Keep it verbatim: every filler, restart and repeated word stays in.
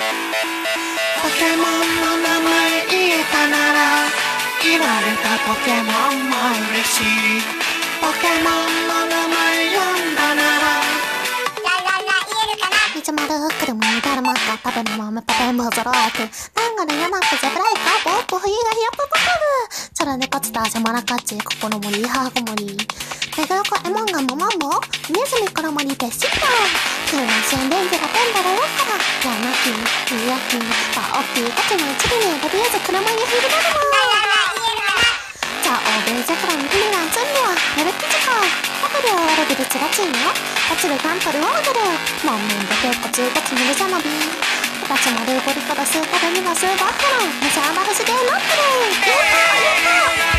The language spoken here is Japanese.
ポケモンの名前言えたなら言われたポケモンも嬉しい。ポケモンの名前呼んだなら道丸くるむにだるまが食べるままパペンもぞろくなんがねやなくぜぶらいかぼっぽふいがひよっぽぽぶチョラネコツタシャマラカチここの森ハーゴ森ペグロコエモンガモマンモネズミコロモリペッシッタクーランシェンレンジがペンダラロッカラヤナキーミヤキーパオキーカチのチビネレビューズクラマイフィルダルマじゃあ欧米ジャクランフィンランツンリアネルキジカホテルを悪びるチラチンよ落ちるガントルオードルモンメンド結構中華つむるじゃのび形もルーボリコドスータベミガスーバットランメジャーマルスゲーロックルー言うか言うか